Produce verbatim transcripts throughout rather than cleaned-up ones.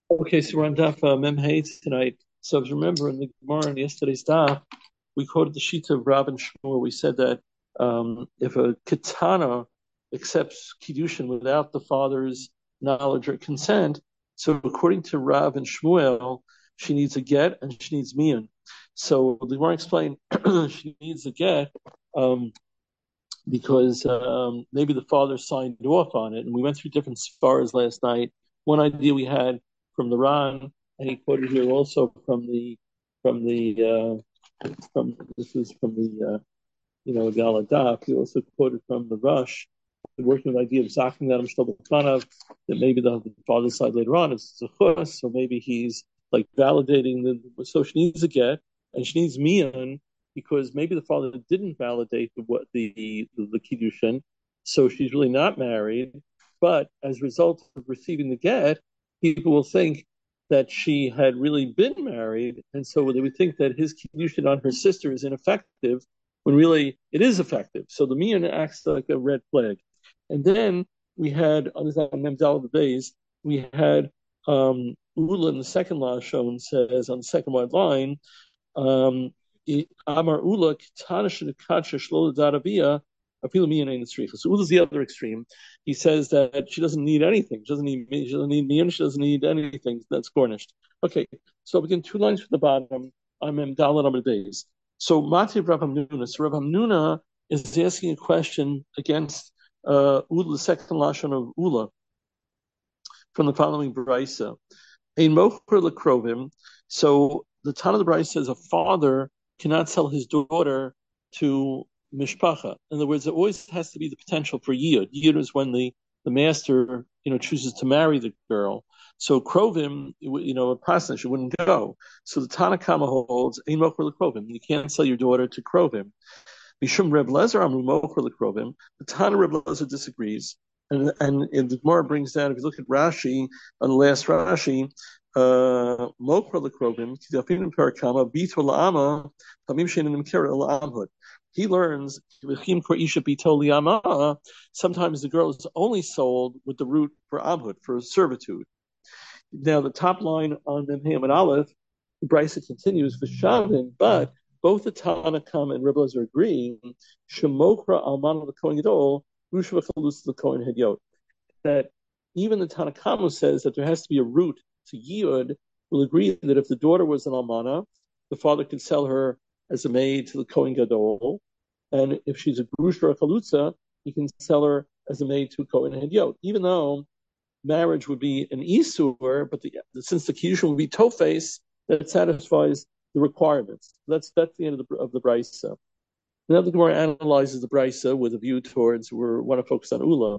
Okay, so we're on Daf uh, Mem Hay tonight. So if you remember in the Gemara in yesterday's Daf, we quoted the sheet of Rabban Shmuel. We said that um, if a katana accepts kiddushin without the father's knowledge or consent, so according to Rav and Shmuel, she needs a get and she needs mian. So the Gemara explained she needs a get um, because um, maybe the father signed off on it, and we went through different spars last night. One idea we had from the Ran, and he quoted here also from the from the uh, from this is from the uh, you know Galadaf. He also quoted from the Rush, the working with the idea of zaking that Amshtabakanav, that maybe the, the father's side later on is a chus, so maybe he's like validating the so she needs a get and she needs mian because maybe the father didn't validate the what the the, the kiddushin, so she's really not married. But as a result of receiving the get, people will think that she had really been married, and so they would think that his kiddushin on her sister is ineffective, when really it is effective. So the mian acts like a red flag. And then we had on this Memdal of the days, we had um, Ula in the second lashon says on the second wide line, um, Amar Ula Kitana Shekacha Shlola Darabia Apilu Mian Ein Tzricha. So Ula's the other extreme. He says that she doesn't need anything. She doesn't need she doesn't need Mian. She doesn't need anything that's garnished. Okay, so begin two lines from the bottom. I'm Memdal of the days. So Mati Rav Hamnuna. So Rav Hamnuna is asking a question against uh, Ula, the second lashon of Ula, from the following brisa. Ein mocher lekrovim. So the Tana of the brisa says a father cannot sell his daughter to mishpacha. In other words, it always has to be the potential for yid. Yid is when the the master, you know, chooses to marry the girl. So krovim, you know, a pasnish, it wouldn't go. So the Tanakama holds ein mocher lekrovim. You can't sell your daughter to krovim. Mishum Reb Lezer Amru Mocher Lekrovim. The Tana Reb Lezer disagrees, and and, and the Gemara brings down. If you look at Rashi on the last Rashi, uh, Mocher Lekrovim Kidafim Parakama Bito Laama Tamim Shein Nimkera Laamhud. He learns sometimes the girl is only sold with the root for amhud, for servitude. Now the top line on Memhem and Aleph, the Brisa continues for Shavin, but both the Tanakam and Rebbe are agreeing, Shemokra Alman the Kohen Gadol, Rushva Chalus the Kohen Hedyot. That even the Tanakam says that there has to be a root to Yud, will agree that if the daughter was an Almana, the father could sell her as a maid to the Kohen Gadol, and if she's a Grush or a Chalutza, he can sell her as a maid to a Kohen Hedyot. Even though marriage would be an Isur, but the, since the Kiddushin would be Tofes, that satisfies the requirements. That's that's the end of the of the brisa. Now the Gemara analyzes the brisa with a view towards we want to focus on Ula.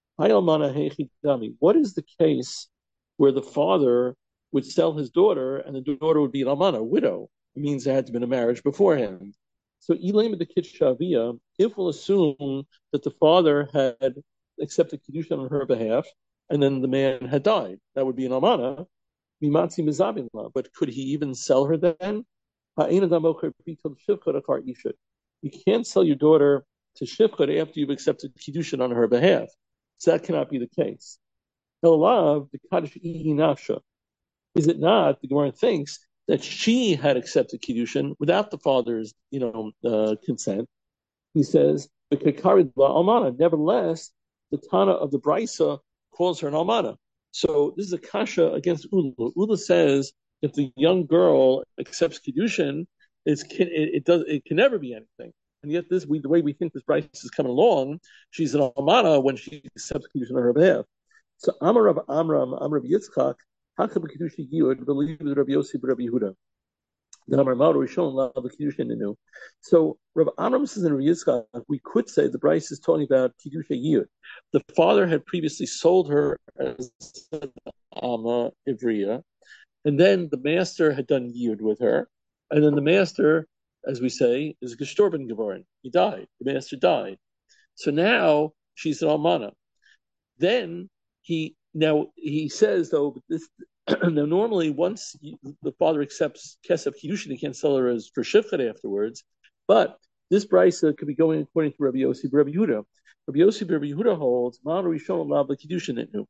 What is the case where the father would sell his daughter and the daughter would be an almana, a widow? It means there had to be a marriage beforehand. So Elaim the Shavia, if we'll assume that the father had accepted Kiddushin on her behalf, and then the man had died, that would be an almana. But could he even sell her then? You can't sell your daughter to Shifchot after you've accepted Kiddushin on her behalf. So that cannot be the case. Is it not? The Gemara thinks that she had accepted Kiddushin without the father's, you know, uh, consent. He says, nevertheless, the Tana of the Brisa calls her an almana. So this is a kasha against Ula. Ula says if the young girl accepts Kiddushin, it's, it, it does it can never be anything. And yet this we, the way we think this Bryce is coming along, she's an almana when she accepts Kiddushin on her behalf. So Amar Rav Amram, Amar Rav Yitzchak, Hakab Kiddushi Yud, believe the Rabbi Yossi Rabbi Yehuda. So Rabbi Amram says in Rabbi Yitzchak, we could say the Bryce is talking about Kiddusha Yud. The father had previously sold her as Ama Ivriya, and then the master had done Yud with her, and then the master, as we say, is Gestorben geworden. He died. The master died. So now she's an Almana. Then he now he says though this now normally once you, the father accepts Kesef Kiddushin, he can't sell her as for Shifchat afterwards. But this brisa could be going according to Rabbi Yossi Rabbi Yehuda. Rabbi Yossi Rabbi Yehuda holds Ma'an Rishon Lav Kiddushin Itnu.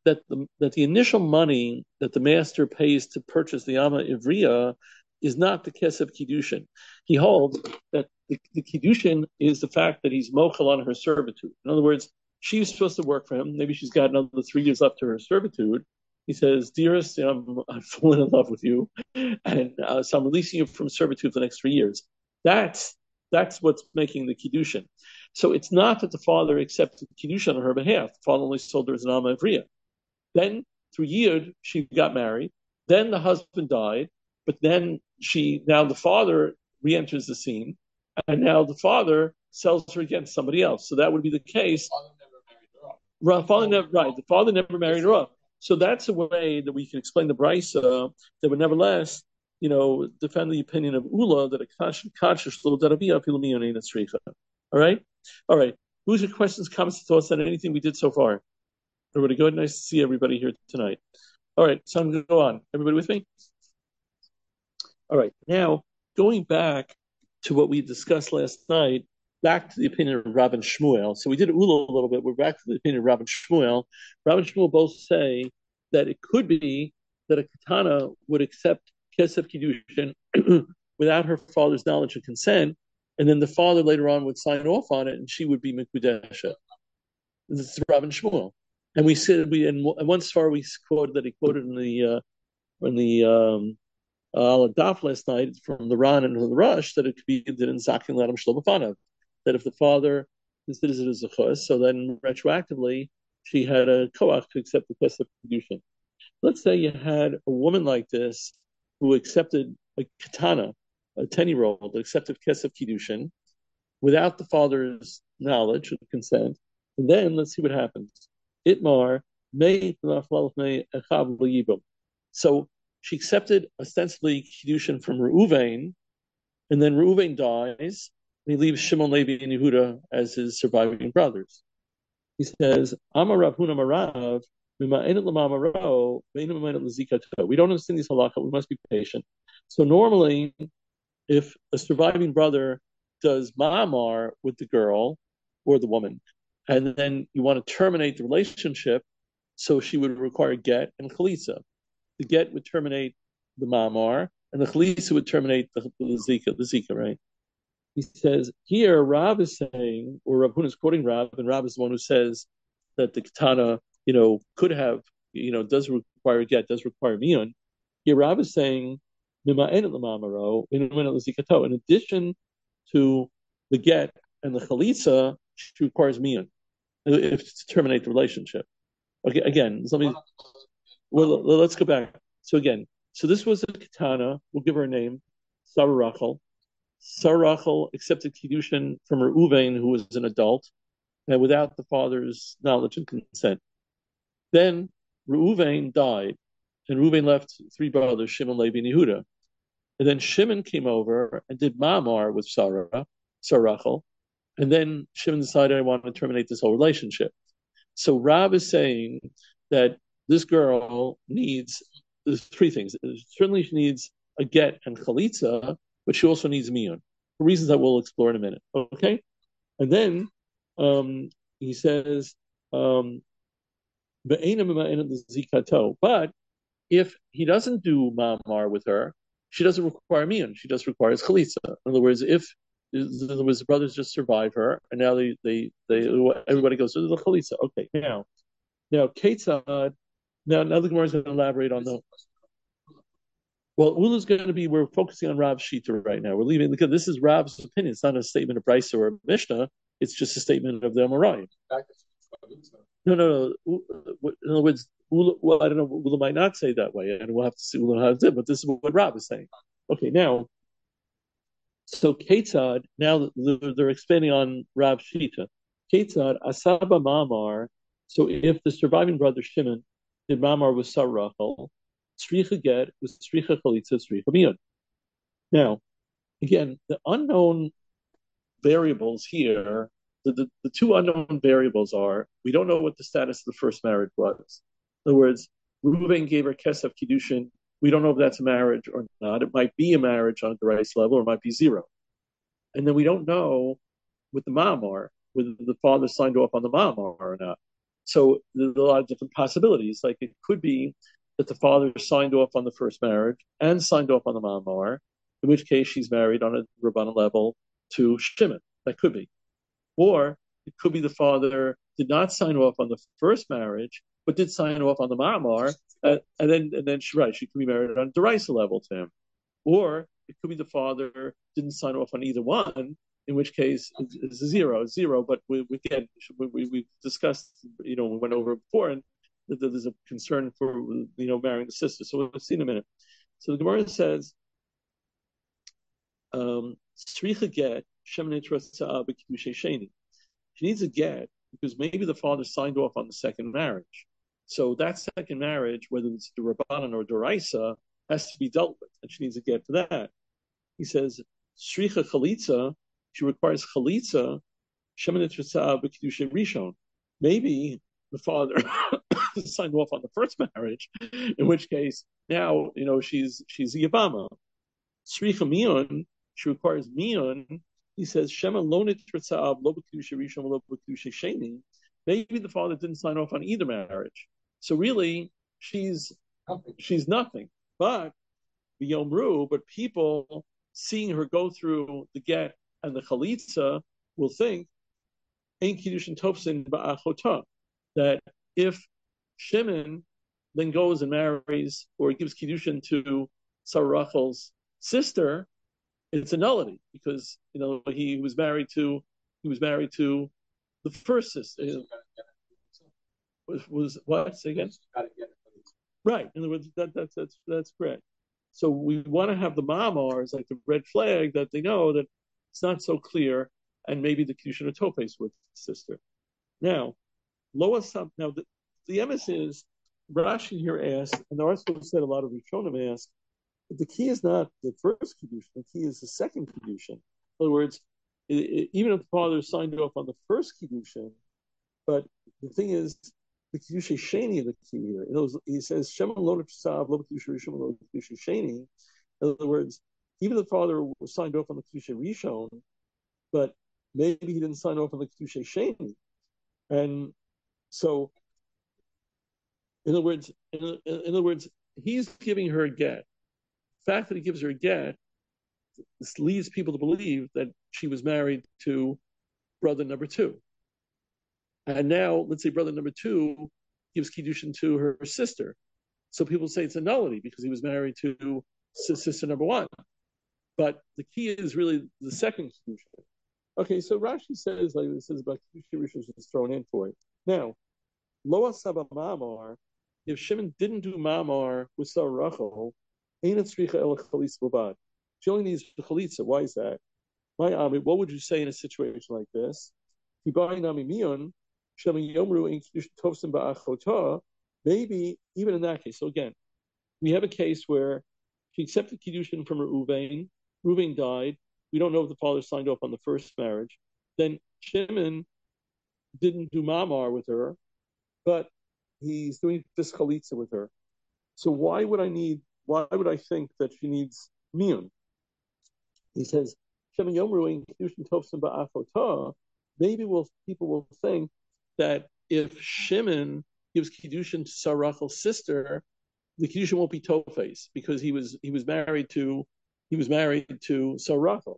that the that the initial money that the master pays to purchase the Ama Ivriya is not the Kesef Kiddushin. He holds that the, the Kiddushin is the fact that he's mochel on her servitude. In other words, she's supposed to work for him. Maybe she's got another three years left to her servitude. He says, dearest, I'm, I'm falling in love with you, and uh, so I'm releasing you from servitude for the next three years. That's that's what's making the Kiddushin. So it's not that the father accepted the Kiddushin on her behalf. The father only sold her as an Ama Ivriya. Then through Yid, she got married. Then the husband died, but then she now the father re-enters the scene, and now the father sells her again to somebody else. So that would be the case. Father never married her off. Father never, right, the father never married her off. So that's a way that we can explain the Brisa that would nevertheless, you know, defend the opinion of Ula that a conscious conscious little derabia filumiyoni nasricha. All right, all right. Who's your questions, comments, thoughts on anything we did so far? Everybody good? Nice to see everybody here tonight. All right, so I'm going to go on. Everybody with me? All right, now going back to what we discussed last night, back to the opinion of Rav and Shmuel. So we did Ula a little bit. We're back to the opinion of Rav and Shmuel. Rav and Shmuel both say that it could be that a katana would accept Kesef Kiddushin without her father's knowledge and consent, and then the father later on would sign off on it, and she would be Mikudesha. This is Rav and Shmuel. And we said we and one star we quoted that he quoted in the uh, in the um, uh, Daf last night from the Ran and the Rush that it could be did in Zakin Ladam Shlobafanav, that if the father considers it as a chus, so then retroactively she had a koach to accept the Kesef Kiddushin. Let's say you had a woman like this who accepted a katana, a ten-year-old that accepted Kesef Kiddushin without the father's knowledge or consent, and then let's see what happens. Itmar may so she accepted ostensibly Kiddushin from Reuven, and then Reuven dies, and he leaves Shimon, Levi, and Yehuda as his surviving brothers. He says, Amar Rav Huna Marav, we don't understand these halakha, we must be patient. So normally, if a surviving brother does ma'amar with the girl or the woman, and then you want to terminate the relationship, so she would require get and chalitza. The get would terminate the ma'amar, and the chalitza would terminate the, the zika, the zika, right? He says, here Rav is saying, or Rav Huna is quoting Rav, and Rav is the one who says that the katana, you know, could have, you know, does require a get, does require miyun. Here Rav is saying, in addition to the get and the chalitza, she requires miyun if to terminate the relationship. Okay, again, let me, well, let's go back. So again, so this was a katana, we'll give her a name, Sarah Rachel. Sarah Rachel accepted Kiddushin from her Uvain, who was an adult, and without the father's knowledge and consent. Then Reuven died, and Reuven left three brothers, Shimon, Levi, and Yehuda. And then Shimon came over and did Ma'amar with Sarah, Sarah Rachel, and then Shimon decided, I want to terminate this whole relationship. So Rav is saying that this girl needs there's three things. Certainly she needs a get and chalitza, but she also needs miyun, for reasons that we'll explore in a minute. Okay? And then um, he says, um, but if he doesn't do ma'amar with her, she doesn't require miyun. She just requires chalitza. In other words, if in other words, the brothers just survive her, and now they, they, they everybody goes to the chalitza. Okay, now, now, Ketzad, now, now the Gemara is going to elaborate on the. Well, Ula is going to be, we're focusing on Rav's Shita right now. We're leaving, because this is Rav's opinion. It's not a statement of Brisa or Mishnah. It's just a statement of the Amorai. No, no, no. In other words, Ula, well, I don't know, Ula might not say that way, and we'll have to see Ula how it, but this is what Rav is saying. Okay, now, so Ketzad, now they're expanding on Rav Shita. Ketzad, Asaba Mamar, so if the surviving brother Shimon did Mamar with Sarachel, Stricha get with Stricha Chalitza, Stricha Miyun. Now, again, the unknown variables here, the, the, the two unknown variables are, we don't know what the status of the first marriage was. In other words, Reuven gave her Kesef Kiddushin. We don't know if that's a marriage or not. It might be a marriage on the rice level, or it might be zero. And then we don't know with the Ma'amar, whether the father signed off on the Ma'amar or not. So there's a lot of different possibilities. Like it could be that the father signed off on the first marriage and signed off on the mamar, in which case she's married on a Rabbanan level to Shimon. That could be. Or it could be the father did not sign off on the first marriage, but did sign off on the mamar, uh, and then and then she right, she could be married on a Deraisa level to him. Or it could be the father didn't sign off on either one, in which case it's a zero, zero. But we, we again, we, we discussed, you know, we went over it before, and that there's a concern for, you know, marrying the sister. So we'll see in a minute. So the Gemara says, um, Sricha get sheni. She needs a get because maybe the father signed off on the second marriage. So that second marriage, whether it's the Rabbanan or Doraisa, has to be dealt with, and she needs a get for that. He says, Sricha Chalitza, she requires Chalitza, Sheminit Ritzah B'Kiddushay Rishon. Maybe the father signed off on the first marriage, in which case now, you know, she's she's a Yavama. Sricha Mion, she requires Mion. He says, Shema Lonit Ritzah Lo B'Kiddushay Rishon Lo B'Kiddushay Sheni. Maybe the father didn't sign off on either marriage. So really, she's she's nothing. But Yomru, but people seeing her go through the get and the chalitza will think Ein Kiddushin Tofsin Ba'achota, that if Shimon then goes and marries or gives Kiddushin to Sarah Rachel's sister, it's a nullity because you know he was married to he was married to the first sister. Was, was what? Say again? Right. In other words, that, that's that's that's correct. So we want to have the mamars like the red flag that they know that it's not so clear, and maybe the Kiddushin of Topes with sister. Now, Loa now the, the emes is Rashi here asked, and the also said a lot of Rishonim asked, but the key is not the first Kiddushin, the key is the second Kiddushin. In other words, it, it, even if the father signed off on the first Kiddushin, but the thing is, the Kiddushay Sheni is the key here. In other words, he says, Shema lo Tzav, lo Kiddushay Rishon, lo Kiddushay Sheni. In other words, even the father was signed off on the Kiddushay Rishon, but maybe he didn't sign off on the Kiddushay Sheni. And so, in other words, in, in other words, he's giving her a get. The fact that he gives her a get, this leads people to believe that she was married to brother number two. And now, let's say brother number two gives Kiddushin to her sister. So people say it's a nullity because he was married to sister number one. But the key is really the second Kiddushin. Okay, so Rashi says, like this is about Kiddushin Rishon is thrown in for it. Now, Lo Asaba Mamar, if Shimon didn't do Mamar with Sarah Rachel, Ain't it Tzricha El Chalitza B'Bad? She only needs the Chalitza. Why is that? My Ami, what would you say in a situation like this? Maybe even in that case. So again, we have a case where she accepted Kiddushin from Reuven. Reuven died. We don't know if the father signed off on the first marriage. Then Shimon didn't do Mamar with her, but he's doing this Chalitza with her. So why would I need, why would I think that she needs Miyun? He says, maybe we'll, people will think that if Shimon gives Kiddushin to Sarah Rachel's sister, the Kiddushin won't be Tophes because he was he was married to he was married to Sarah Rachel.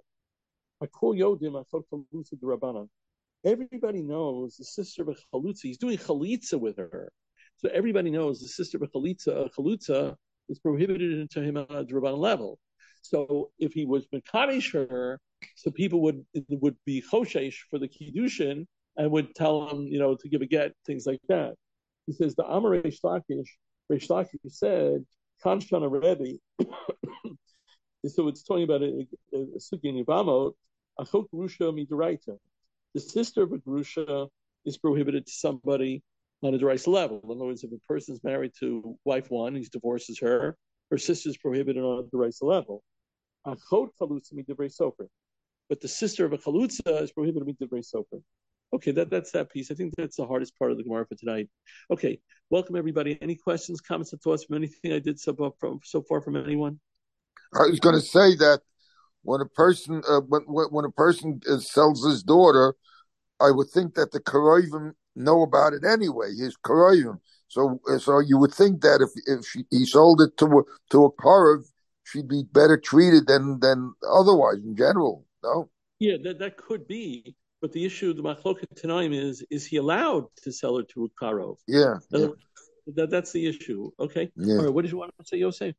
Everybody knows the sister of a Chalutza. He's doing Chalitza with her. So everybody knows the sister of a Chalitza, a Chalutza is prohibited to him on a Rabbanan level. So if he was Mekadesh her, so people would would be Choshesh for the Kiddushin and would tell him, you know, to give a get, things like that. He says the Amar Reish Lakish, Reish Lakish said, Kanshana Rebbe. So it's talking about a Sugi in Yavamot, Achok Grusha Midoraita. The sister of a Grusha is prohibited to somebody on a Deraisa level. In other words, if a person's married to wife one, he divorces her, her sister is prohibited on a Deraisa level. Achot Chalutza Midivrei Sofer. But the sister of a Chalutza is prohibited Midivrei Sofer. Okay, that, that's that piece. I think that's the hardest part of the Gemara for tonight. Okay, welcome everybody. Any questions, comments, and thoughts from anything I did so far from, so far from anyone? I was going to say that when a person uh, when when a person uh, sells his daughter, I would think that the Karovim know about it anyway. His Koroyim. So, so you would think that if if she, he sold it to a, to a Korov, she'd be better treated than than otherwise in general. No. Yeah, that that could be. But the issue, the machloket tanaim is: is he allowed to sell it to a Karov? Yeah. yeah. That that's the issue. Okay. Yeah. All right. What did you want to say, Yosef?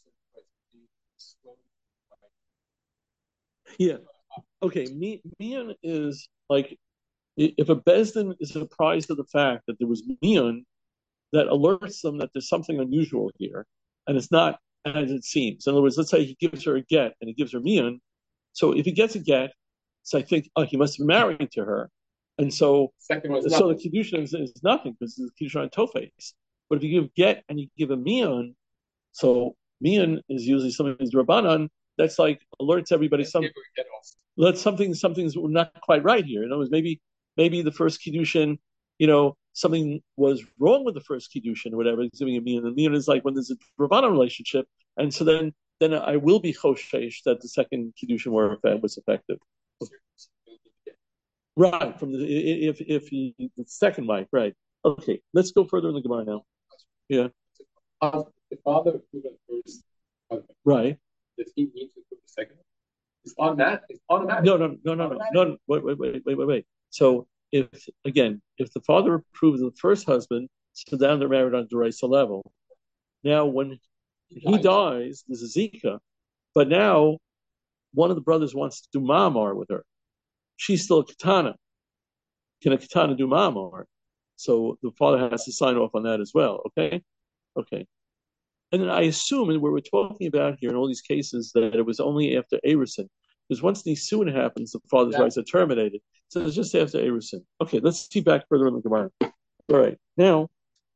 Yeah. Okay. Mian is like if a bezdin is surprised at the fact that there was mian, that alerts them that there's something unusual here, and it's not as it seems. In other words, let's say he gives her a get and he gives her mian. So if he gets a get, so I think, oh, he must have been married to her, and so Second was so nothing. the kiddushin is, is nothing because it's kiddushin on tofes. But if you give get and you give a mian, so mian is usually something's rabbanan. That's like alerts everybody some let something something's not quite right here. In other words, maybe maybe the first kiddushin, you know, something was wrong with the first kiddushin or whatever. It's giving a mian, and mian is like when there's a rabbanan relationship, and so then then I will be choshesh that the second kiddushin were was effective. Right, from the if if he the second wife, right. Okay, let's go further in the Gemara now. Yeah. Uh, the father approved the first husband. Right. Does he need to approve the second one? It's automatic. It's automatic. No, no, no, no, no, no. Wait, wait, wait, wait, wait, wait. So if again, if the father approves the first husband, so down they're married on Deraisa level. Now when he dies, there's a Zika, but now one of the brothers wants to do Mamar with her. She's still a katana. Can a katana do Mamar? So the father has to sign off on that as well. Okay? Okay. And then I assume, and what we're talking about here in all these cases, that it was only after Erusin. Because once Nisun happens, the father's yeah. rights are terminated. So it's just after Erusin. Okay, let's see back further in the Gemara. All right, now,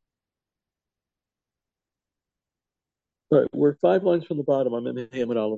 all right, we're five lines from the bottom. I'm in the Hamid Aleph.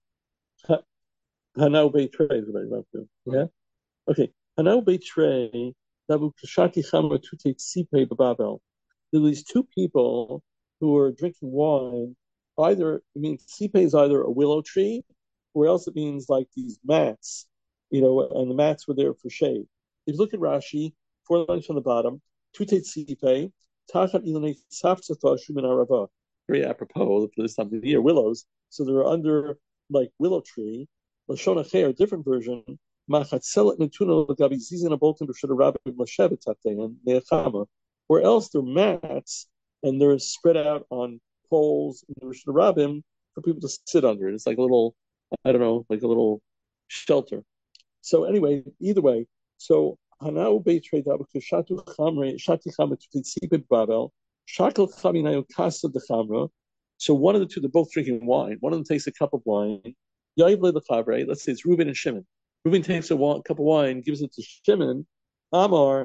Hanau Beitrei is what I'm about to. Yeah? Okay. Hanau Beitrei, Dabu Kashati Chamra Tute Tsipe Bababel. There are these two people who are drinking wine. Either, it means Tsipe is either a willow tree, or else it means like these mats, you know, and the mats were there for shade. If you look at Rashi, four lines from the bottom, Tute Tsipe, Tachat Ilanei Tzaftzata Shumin Arava. Very apropos for this time of the year, willows. So they're under like willow tree. Lashon Acher, a different version, Machatzelet Netuna Lagabi Zizina Bolton B'Shada Rabbi Mashevet Tatein Neachama, or else they're mats and they're spread out on poles in the Rosh Hashanah for people to sit under it. It's like a little, I don't know, like a little shelter. So anyway, either way, so Hanau Beitrei Dabu Shatu Chamre Shati Chamre Tutzipet Babel Shakel Chaminayo Kasa de Chamra. So one of the two, they're both drinking wine. One of them takes a cup of wine. Let's say it's Reuben and Shimon. Reuben takes a cup of wine, gives it to Shimon. Amar,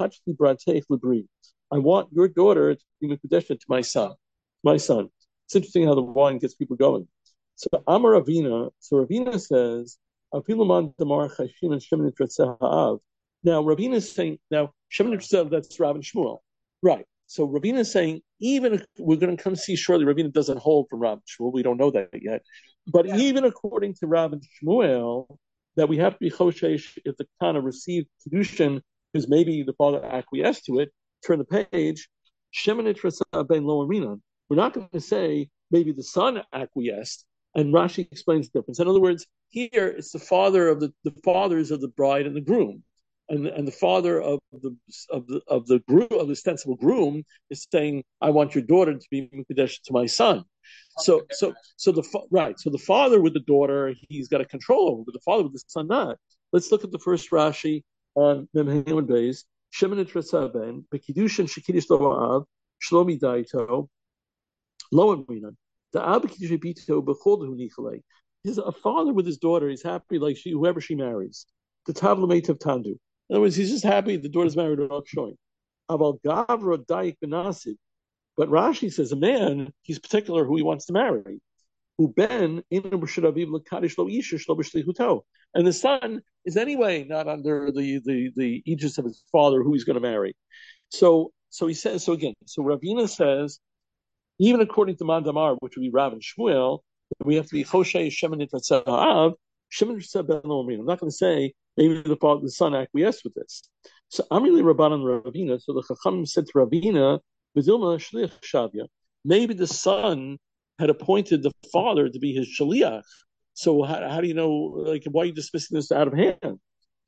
I want your daughter to be Mekudesha to my son. My son. It's interesting how the wine gets people going. So Amar Ravina, so Ravina says, now Ravina is saying, now Shimon and that's Rav and Shmuel. Right. So Ravina is saying, even if we're going to come see shortly, Ravina doesn't hold from Rav and Shmuel. We don't know that yet. But yeah. even according to Rav and Shmuel, that we have to be choshesh if the Kana received Kedushin, because maybe the father acquiesced to it, turn the page, Shimon Itrasa ben Lo Arinan. We're not going to say maybe the son acquiesced, and Rashi explains the difference. In other words, here it's the father of the, the fathers of the bride and the groom. And, and the father of the of the of the groom of the ostensible groom is saying, "I want your daughter to be Mekadesh to my son." So so so the right so the father with the daughter he's got a control over, but the father with the son not. Let's look at the first Rashi on Memheim Beis. Shimon and Tresa ben Bekidushin Shekidish Lo'av Shlomi Daito Lo Amrinan the Ab Bekidushin Bito Bechol Nichalei. He's a father with his daughter. He's happy like she whoever she marries. The Tavlamate of Tandu. In other words, he's just happy the daughter's married or not showing. Aval Gavra Daik Benasid. But Rashi says a man, he's particular who he wants to marry. Who ben and the son is anyway not under the, the, the aegis of his father who he's going to marry. So so he says, so again, so Ravina says, even according to Mandamar, which would be Rav and Shmuel, we have to be Choshe Shemin Nitratzah Av, Shemin Nitratzah Ben Lo Amrin. I'm not going to say maybe the father, the son acquiesced with this. So Amri Rabbanan Ravina. So the Chacham said to Ravina, "V'dilma shliach shavya." Maybe the son had appointed the father to be his shaliach. So how, how do you know? Like, why are you dismissing this out of hand?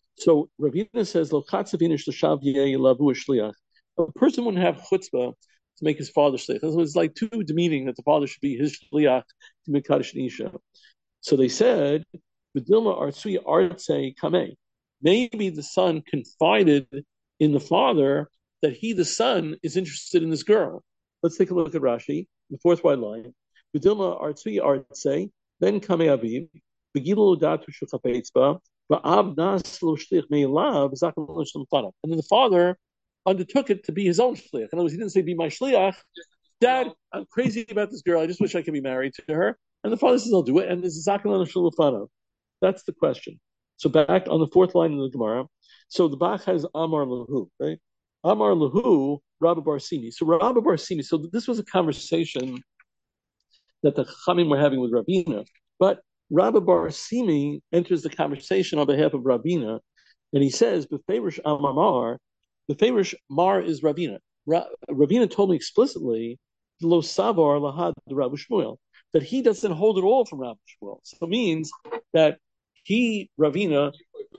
So Ravina says, "Lo chatzavinish l'shavye lavu shliach." A person wouldn't have chutzpah to make his father shliach. So it's like too demeaning that the father should be his shliach to make kaddish nisha. So they said, "V'dilma artsui artse kamei." Maybe the son confided in the father that he, the son, is interested in this girl. Let's take a look at Rashi, the fourth wide line. V'dilma artsui artse ben kamei aviv v'gilu datu shukapeitzba v'av nas lo shlich me'elav v'zakan lo shem fanav. And then the father undertook it to be his own shliach. In other words, he didn't say, "Be my shliach." Dad, I'm crazy about this girl. I just wish I could be married to her. And the father says, "I'll do it." And this is zakan lo shem fanav. That's the question. So back on the fourth line of the Gemara. So the Bach has Amar Lahu, right? Amar Lahu, Rabbi Barsimi. So Rabbi Barsimi, so this was a conversation that the Chachamim were having with Rabina. But Rabbi Barsimi enters the conversation on behalf of Rabina, and he says, Beferish Amar Mar, Beferish Mar is Rabina. Ra- Rabina told me explicitly, Lo Savar Lahad Rabbi Shmuel, that he doesn't hold it all from Rabbi Shmuel. So it means that he, Ravina,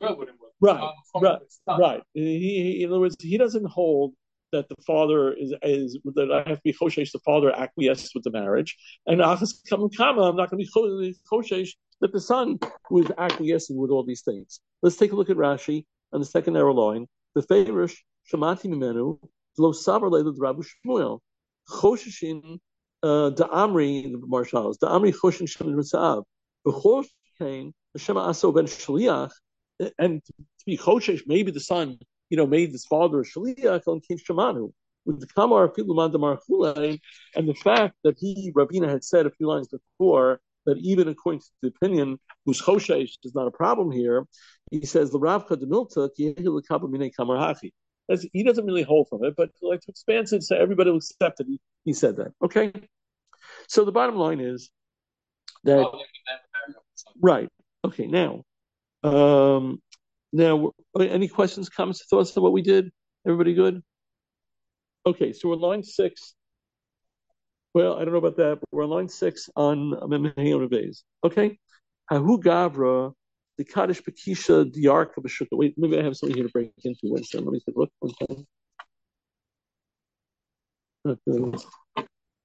right, right, right. He, he, in other words, he doesn't hold that the father is, is that I have to be choshesh, the father acquiesces with the marriage, and achas kam kama, I'm not going to be choshesh that the son who is acquiescing with all these things. Let's take a look at Rashi on the second arrow line. The favorish shamati mimenu lo savar leilu Rabbi Shmuel chosheshin da amri the marshals da amri choshin shem mitzaav b'chosh came Shema Aso ben Shaliach, and to be Choshesh, maybe the son, you know, made his father a Shaliach on King Shemanu. With the Kamar Piluman Damar Chule, and the fact that he, Rabina, had said a few lines before that even according to the opinion, whose Choshesh is not a problem here, he says, the Ravka de Milta, Kamar Hachi. He doesn't really hold from it, but like to expand it so everybody will accept it. He, he said that. Okay? So the bottom line is that, right. Okay, now, um, now, any questions, comments, thoughts on what we did? Everybody good? Okay, so we're on line six. Well, I don't know about that, but we're on line six on Memheon Beis. Okay, Hahu Gavra, the Kaddish Bekisha, the Ark of B'Shukah. Wait, maybe I have something here to break into. Wait a second, let me take a look one time. Okay.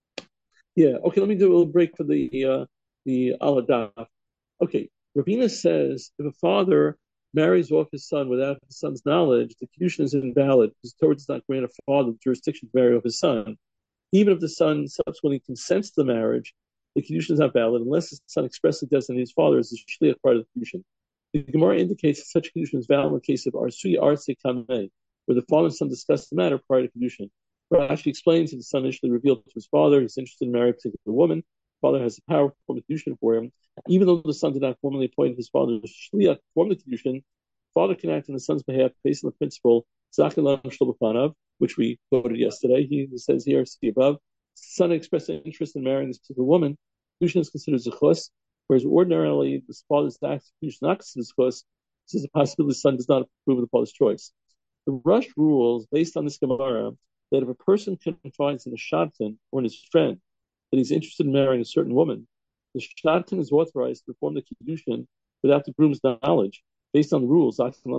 Yeah, okay, let me do a little break for the uh, the Aladaf. Okay. Ravina says if a father marries off his son without his son's knowledge, the kiddushin is invalid because the Torah does not grant a father the jurisdiction to marry off his son. Even if the son subsequently consents to the marriage, the kiddushin is not valid unless the son expressly designates his father as the shliach part of the kiddushin. The Gemara indicates that such kiddushin is valid in the case of arsui arse kameh, where the father and son discuss the matter prior to kiddushin. Rashi explains that the son initially revealed to his father he's interested in marrying a particular woman. The father has the power to perform the kiddushin for him. Even though the son did not formally appoint his father as shliach to perform the kiddushin, the father can act on the son's behalf based on the principle zaken l'shlo, which we quoted yesterday. He says here, see above, son expressed an interest in marrying this particular woman. Kiddushin is considered zechus, whereas ordinarily the father's act of kiddushin not considered zechus. This is a possibility the son does not approve of the father's choice. The Rush rules based on this Gemara that if a person confides in a shadchan or in his friend that he's interested in marrying a certain woman, the shadchan is authorized to perform the kiddushin without the groom's knowledge, based on the rules.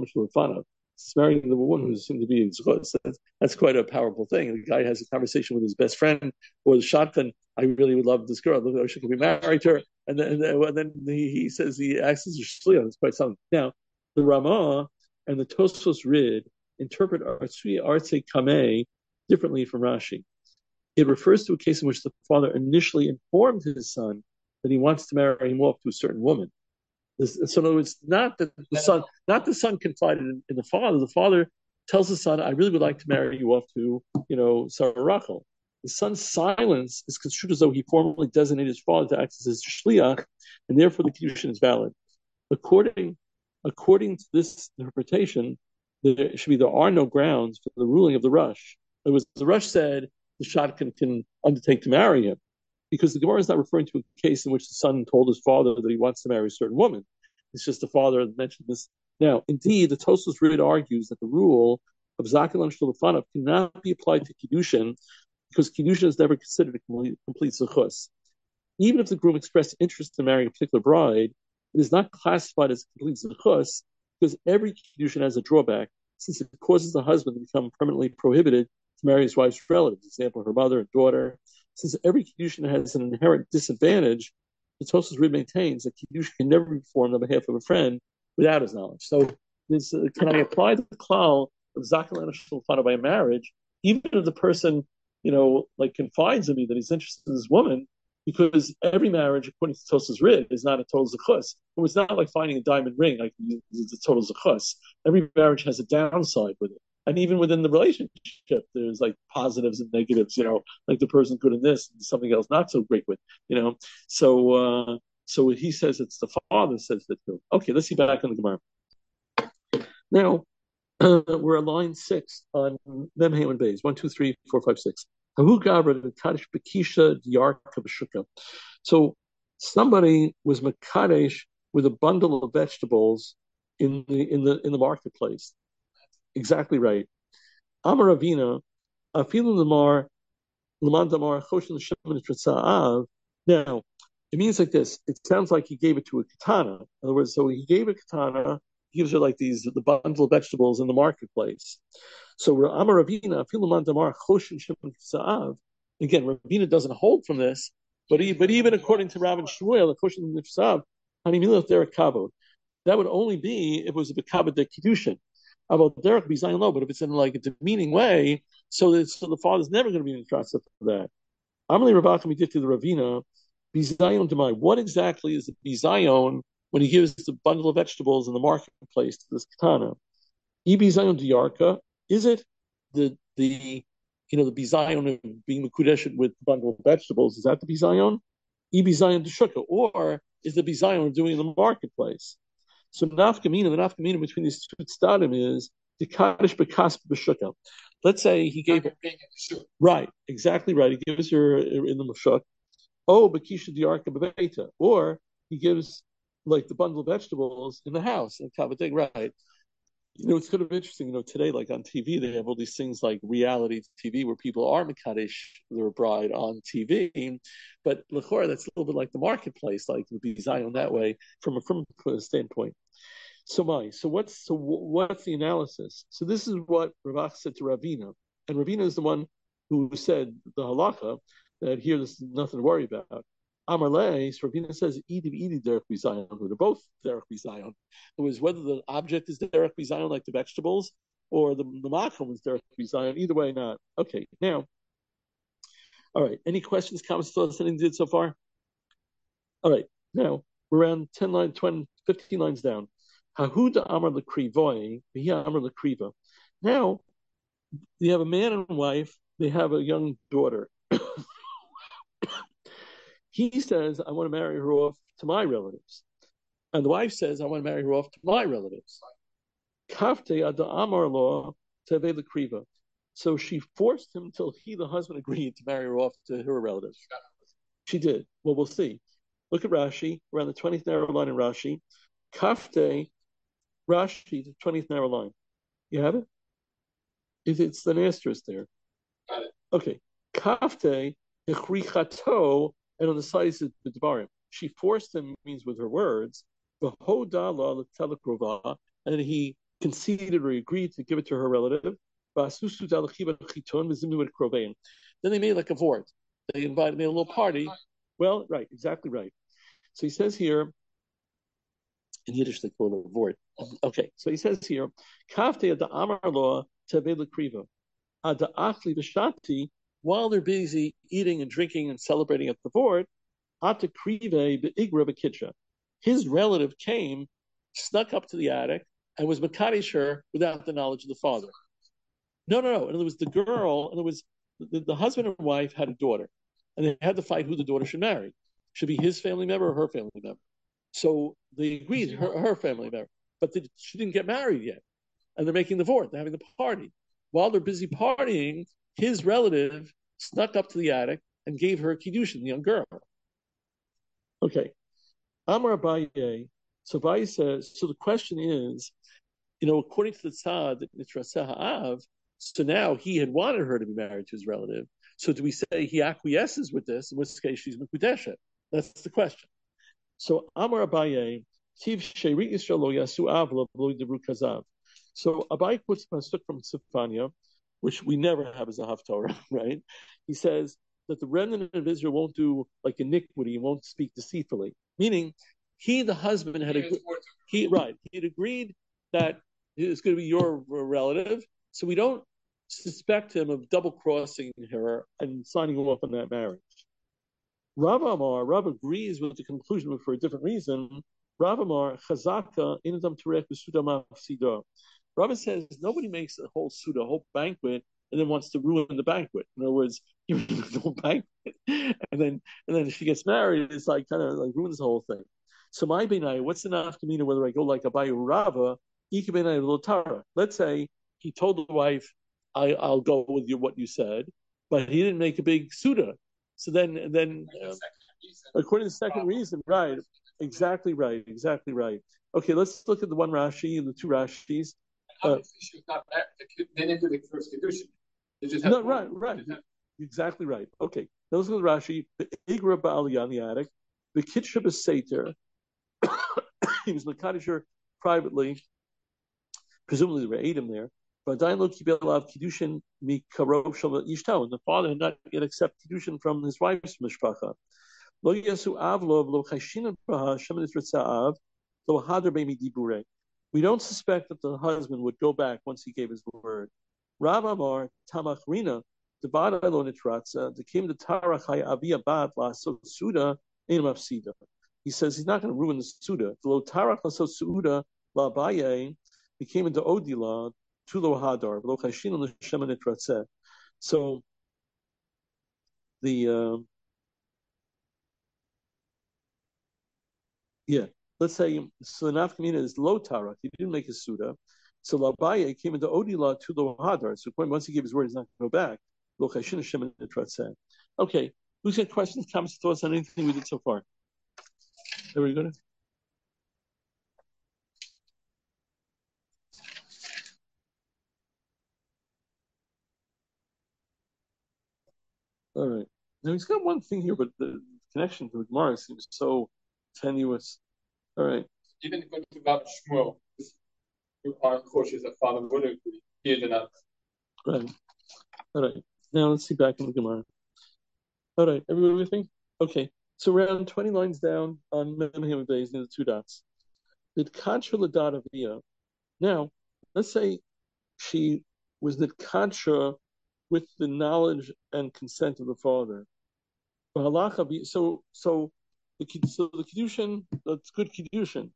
It's marrying the woman who's assumed to be in zechus. That's, that's quite a powerful thing. The guy has a conversation with his best friend or the shadchan. I really would love this girl. I wish I could be married to her. And then, and then, and then he, he says he acts as a shliach. It's quite something. Now, the Ramah and the Tosfos Rid interpret Arsui Artse Kameh differently from Rashi. It refers to a case in which the father initially informed his son that he wants to marry him off to a certain woman. This, so in other words, not that the son, not the son confided in, in the father. The father tells the son, "I really would like to marry you off to, you know, Sarah Rachel." The son's silence is construed as though he formally designated his father to act as his shliach, and therefore the kiddushin is valid. According, according to this interpretation, there should be there are no grounds for the ruling of the Rush. It was the Rush said the shadchan can undertake to marry him, because the Gemara is not referring to a case in which the son told his father that he wants to marry a certain woman. It's just the father that mentioned this. Now, indeed, the Tosfos Rid argues that the rule of Zakilan Shulafanav cannot be applied to Kiddushin because Kiddushin is never considered a complete, complete Zechus. Even if the groom expressed interest in marrying a particular bride, it is not classified as a complete Zechus because every Kiddushin has a drawback since it causes the husband to become permanently prohibited to marry his wife's relatives, for example, her mother and daughter. Since every Kiddushin has an inherent disadvantage, the Tosfos Rid maintains that Kiddushin can never be performed on behalf of a friend without his knowledge. So, this, uh, can I apply the klal of Zakal and by marriage, even if the person, you know, like confides in me that he's interested in this woman, because every marriage, according to Tosfos Rid, is not a total zechus. It's not like finding a diamond ring, like it's a total zechus. Every marriage has a downside with it. And even within the relationship, there's like positives and negatives, you know, like the person good in this and something else not so great with, you know. So uh, so he says it's the father says that too. Okay, let's see back in the Gemara. Now, uh, we're on line six on Mem Haman Bays. One, two, three, four, five, six. So somebody was Makadesh with a bundle of vegetables in the in the in the marketplace. Exactly right. Amar Ravina, Afilu Lamar, Laman Damar, Choshen Shimon Tritzaav. Now, it means like this. It sounds like he gave it to a katana. In other words, so he gave a katana, he gives her like these the bundle of vegetables in the marketplace. So Amar Ravina, Afilu Laman Damar, Choshen Shimon Tritzaav. Again, Ravina doesn't hold from this, but he, but even according to Rav and Shmuel, the Choshen Tritzaav, Hanimilah Derek Kavod. That would only be if it was a Bekabed de Kiddushin. About Derek Bizayin low, but if it's in like a demeaning way, so that so the father's never going to be in for that. Amalei Rabachim we did to the Ravina, Bizayon to my. What exactly is the Bizayon when he gives the bundle of vegetables in the marketplace to this katana? E Bizayon Diyarka, is it the the you know the Bizayon of being Mekudesh with the bundle of vegetables? Is that the Bizayon? E Bizayon Deshukka, or is the Bizayon doing in the marketplace? So nafkamina, the nafkamina between these two tzadim is the kaddish bekas b'shukah. Let's say he gave her right, exactly right. He gives her in the mashuk. Oh, bekisha diarka b'beita, or he gives like the bundle of vegetables in the house and kavadig. Right. You know, it's kind of interesting. You know, today, like on T V, they have all these things like reality T V where people are mekadesh their bride on T V. But l'chora, that's a little bit like the marketplace, like the Bizayon that way from a from a standpoint. So my, so what's so what's the analysis? So this is what Ravach said to Ravina, and Ravina is the one who said the halacha that here there's nothing to worry about. Amarle, so Ravina says Edi Edi Derek Bizayon, who they're both Derek Bizayon. It was whether the object is Derek Bizayon like the vegetables or the the makom is Derek Bizayon. Either way, not okay. Now, all right. Any questions, comments, thoughts, anything did so far? All right. Now we're around ten lines, twenty, fifteen lines down. Hahuda Amar Lekrivoy, Vihya Amar Lekriva. Now, you have a man and wife, they have a young daughter. He says, I want to marry her off to my relatives. And the wife says, I want to marry her off to my relatives. Kafte Ada Amar Law Teve Lekriva. So she forced him till he, the husband, agreed to marry her off to her relatives. She did. Well, we'll see. Look at Rashi, around the twentieth narrow line in Rashi. Kafte Rashi, the twentieth narrow line. You have it? If it's the asterisk there. Got it. Okay. Kafte, Echrichato, and on the side is B'dvarim. She forced him, means with her words, V'hodala l'telekrova, and then he conceded or agreed to give it to her relative. Then they made like a vort. They invited, made a little party. Well, right, exactly right. So he says here, in Yiddish they call it a vort. Okay, so he says here, Kafte ada amar lo tevei lekriva. Ada achli v'shati, while they're busy eating and drinking and celebrating at the vort, ata krive be'igra b'kitcha. His relative came, snuck up to the attic, and was makadesh her without the knowledge of the father. No, no, no. And it was the girl, and it was the, the husband and wife had a daughter, and they had to fight who the daughter should marry. Should be his family member or her family member. So they agreed, her, her family member, but they, she didn't get married yet, and they're making the vort. They're having the party. While they're busy partying, his relative snuck up to the attic and gave her a kiddushin, the young girl. Okay, Amar Abaye. So Abaye says. So the question is, you know, according to the tzad, Nitraseh Ha'av, so now he had wanted her to be married to his relative. So do we say he acquiesces with this? In which case she's Mekudeshet? That's the question. So Amar Abaye, Tiv Sheiri Yisrael lo yasu avla lo yidabru kazav. So Abaye quotes a pasuk from Sifania, which we never have as a haftorah, right? He says that the remnant of Israel won't do like iniquity, won't speak deceitfully. Meaning, he, the husband, had agreed. He right, he had agreed that it's going to be your relative, so we don't suspect him of double crossing her and signing off on that marriage. Rav Amar, Rav agrees with the conclusion, but for a different reason. Rav Amar, Chazaka, Inadam Terech B'Suda Mafsida. Rav says nobody makes a whole suda, a whole banquet, and then wants to ruin the banquet. In other words, you ruin the whole banquet, and then and then if she gets married, it's like kind of like ruins the whole thing. So my benai, what's the nafkamina whether I go like Abaye Rava, Ikabenai Lotara? Let's say he told the wife, I, I'll go with you what you said, but he didn't make a big suda. So then, then uh, according to the second reason, right? Exactly right. Exactly right. Okay, let's look at the one Rashi and the two Rashis. Obviously, uh, she was not married. They didn't do the first kedushin. They just had no, right, right. Exactly right. Okay, those are the Rashi. The Igra Ba'ali on the attic. The Kitshab Seiter. He was Makadisher privately. Presumably, there were eight of them there. But Kiddushin Mikarov Shalva Ishto, and the father had not yet accepted Kiddushin from his wife's mishpacha. Lo Yasu Avlov Lo Chashina Braha Shemin Ritzav Lo Hadar Beimi Dibure. We don't suspect that the husband would go back once he gave his word. Rav Amar Tamachrina the Bada Lo Nitratza the came to Tarachai Avia Bat La So Suda Ein Mafsida. He says he's not going to ruin the Suda. The Lo Tarach La So Suda La Baye became into Odila. So the uh, yeah, let's say so the nafkamina is lo tarak. He didn't make a suda. So Labaye came into Odila to lo hadar. So once he gave his word, he's not going to go back. Lo chashin Hashem netratzeh. Okay, who's got questions, comments, thoughts on anything we did so far? Are we good? All right. Now he's got one thing here, but the connection to the Gemara seems so tenuous. All right. Even according to Rabbi Shmuel, you aren't cautious that father would agree. He did not. Right. All right. Now let's see back in the Gemara. All right. Everybody with me? Okay. So around twenty lines down on Memhim Beis near the two dots. Did Contra Ladat Avia. Now, let's say she was the Contra with the knowledge and consent of the father. So, so the so the Kiddushin, that's good Kiddushin.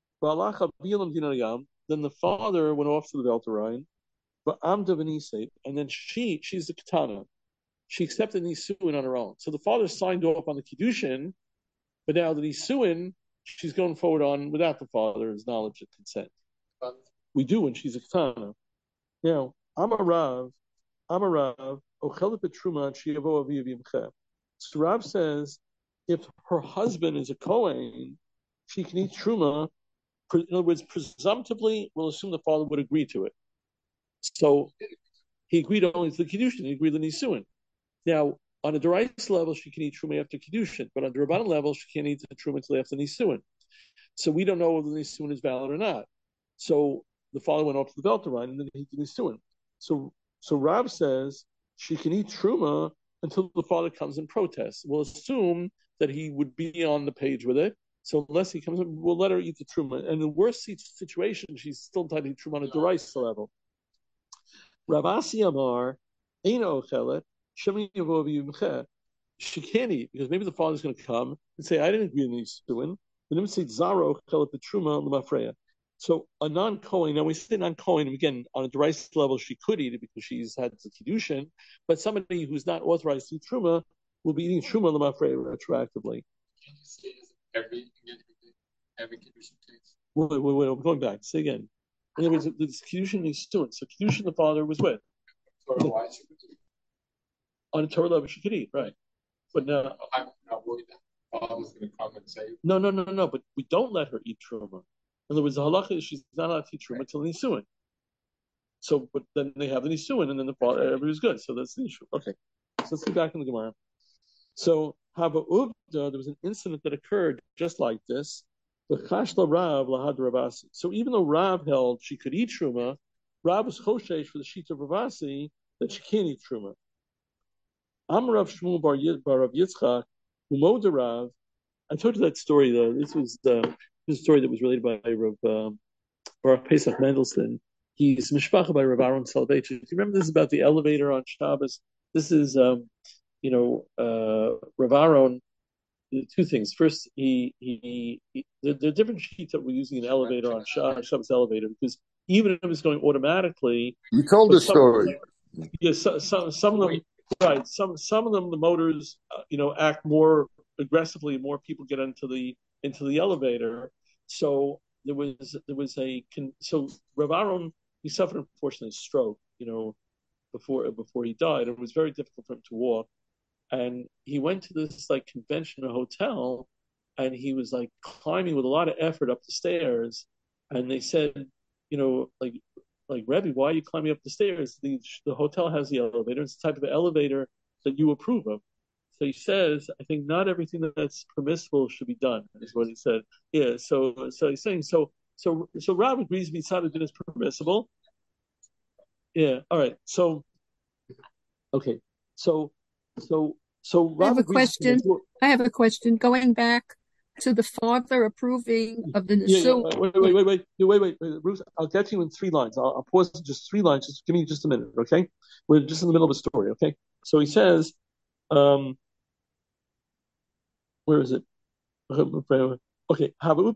Then the father went off to the Beltarain, and then she, she's the Katana. She accepted Nisuin on her own. So the father signed off on the Kiddushin, but now the Nisuin, she's going forward on without the father's knowledge and consent. We do when she's a Katana. Now, Amarav, Amarav, Ochelet Betruma, Shiavo Aviyavimche. So Rav says, if her husband is a Kohen, she can eat Truma. In other words, presumptively, we'll assume the father would agree to it. So he agreed only to the Kiddushin, he agreed to the Nisuin. Now, on a Dorais level, she can eat Truma after Kiddushin, but on the Rabbanan level, she can't eat the Truma until after Nisuin. So we don't know whether the Nisuin is valid or not. So the father went off to the Beltarain, and then he did Nisuin. So, so Rav says she can eat Truma until the father comes and protests. We'll assume that he would be on the page with it. So unless he comes, we'll let her eat the truma. And in the worst situation, she's still entitled to eat truma on a deraisa level. Rav Asi Amar, Eino Ochelet, Shemi Yavo V'Yimche. She can't eat because maybe the father's going to come and say, "I didn't agree to these doing." But then say Zaro Ochelet the truma l'mafreya. So a non-Kohen, now we say non-Kohen, again, on a deraisa level, she could eat it because she's had the kiddushin, but somebody who's not authorized to eat truma will be eating truma l'mafreya retroactively. Can you say every every kiddushin case? Wait, wait, wait, I'm going back. Say again. In other words, the kiddushin is doing. So kiddushin the father was with. So why she could eat? On a Torah level, she could eat, right? But no, I'm not worried that the father's going to come and say. No, no, no, no. But we don't let her eat truma. In other words, the halacha is she's not allowed to eat truma until the nisuin. So, but then they have the nisuin, and then the father everybody's good. So that's the issue. Okay, so let's get back in the Gemara. So Haba Uvda, there was an incident that occurred just like this. The Chashla Rav Lahad Ravasi. So even though Rav held she could eat truma, Rav was choshesh for the sheet of Ravasi that she can't eat truma. Amrav Shmuel Bar Rav Yitzchak, Umoda Rav. I told you that story though. This was the uh, this story that was related by Rav um, Baruch Pesach Mendelssohn. He's mishpacha by Rav Aaron Soloveitchik. Do you remember this about the elevator on Shabbos? This is, um, you know, uh, Rav Aaron. Two things. First, he he, he there, there are different sheets that we're using an elevator on Shabbos, Shabbos elevator because even if it's going automatically, you told the story. Yeah, so, so, some of them, right? Some some of them, the motors, uh, you know, act more aggressively. More people get into the into the elevator. So there was there was a so Rav Aaron, he suffered unfortunately a stroke, you know, before before he died. It was very difficult for him to walk, and he went to this like convention hotel, and he was like climbing with a lot of effort up the stairs, and they said, you know, like. Like, Rebbe, why are you climbing up the stairs? The, the hotel has the elevator. It's the type of elevator that you approve of. So he says, I think not everything that's permissible should be done, is what he said. Yeah, so so he's saying, so so so Rav agrees Mitzadadin is permissible. Yeah, all right. So, okay. So, so, so Rav I have a question. I have a question. Going back to the father approving of the yeah, Nisuin. Yeah, wait, wait, wait, wait, wait, wait, wait, Ruth. I'll get to you in three lines. I'll, I'll pause just three lines. Just give me just a minute, okay? We're just in the middle of a story, okay? So he says, um, where is it? Okay,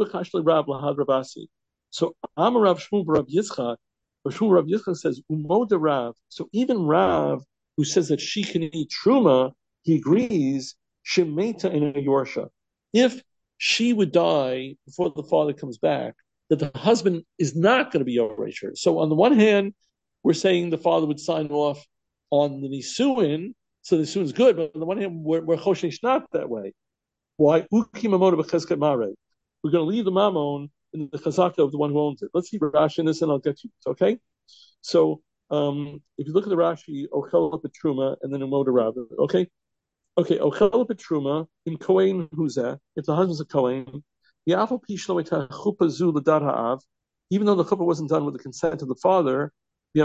so I'm Rav Shmuel Rav Yitzchak. Shmuel Rav Yitzchak says, Umoda Rav. So even Rav, who says that she can eat truma, he agrees. Shemeta in a yorsha. If she would die before the father comes back, that the husband is not going to be Yoresh. So on the one hand, we're saying the father would sign off on the Nisuin, so the Nisuin is good, but on the one hand, we're, we're Choshesh not that way. Why? We're going to leave the Mammon in the Chazaka of the one who owns it. Let's see Rashi in this and I'll get you this, okay? So um, if you look at the Rashi, Ochel Petruma, and then Umoda Rav, okay? Okay, Ochel Petruma in Kohen Huzeh, if the husband's a Kohen, even though the chuppah wasn't done with the consent of the father, the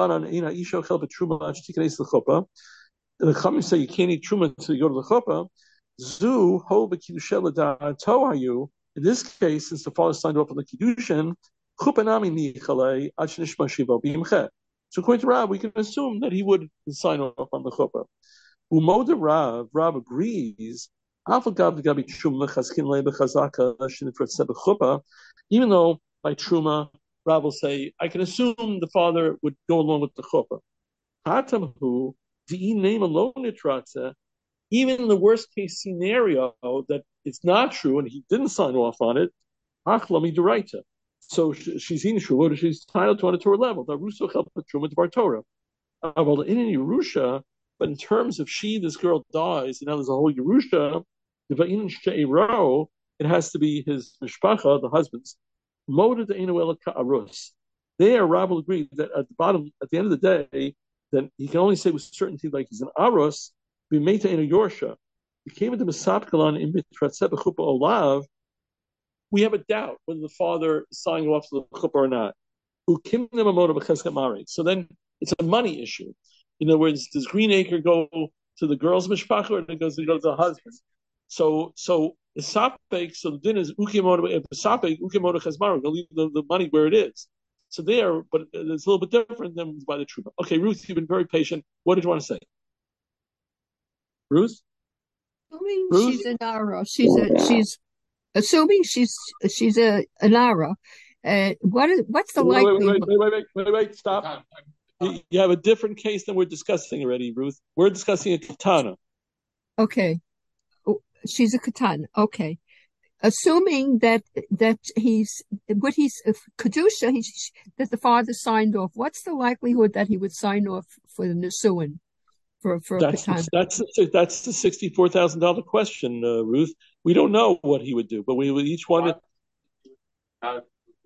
Chachamim say you can't eat truma until you go to the chuppah. Zu ho b'kiddushen l'da'ato. In this case, since the father signed off on the kiddushin, chupanami nichalei ad shenishma shiva b'imchet. So according to Rav, we can assume that he would sign off on the chuppah. Umoda Rav, Rav agrees. Even though by truma, Rav will say, I can assume the father would go along with the chuppah. Hatamhu, the name alone itratze, even in the worst case scenario that it's not true and he didn't sign off on it, achlami deraita. So she's in shul, she's entitled to on a Torah level. The ruso help the truma to Torah. Well, in Yerusha, but in terms of she, this girl dies, and now there's a whole Yerusha. It has to be his mishpacha, the husband's. There, Rav will agree that at the bottom, at the end of the day, that he can only say with certainty like he's an arus, b'meita in a yorsha. He came into Masapkalan in Mitratzeh b'chuppah olav. We have a doubt whether the father signed off to the chuppah or not. So then it's a money issue. In other words, does Greenacre go to the girl's mishpacha or does it go to the husband? So, so the sapek, so the din is ukimoto sapek ukimoto chesmaro. They'll leave the, the money where it is. So there, but it's a little bit different than by the truma. Okay, Ruth, you've been very patient. What did you want to say, Ruth? Assuming Ruth? she's an ara, she's a, she's assuming she's she's a an ara. Uh, what is what's the wait, likelihood? Wait, wait, wait, wait, wait, wait, wait, stop. You, you have a different case than we're discussing already, Ruth. We're discussing a katana. Okay. She's a katana. Okay. Assuming that that he's what he's kedusha, he's, that the father signed off. What's the likelihood that he would sign off for the nisuin for for that's, a katana? That's the, that's the sixty-four thousand dollar question, uh, Ruth. We don't know what he would do, but we would each want to.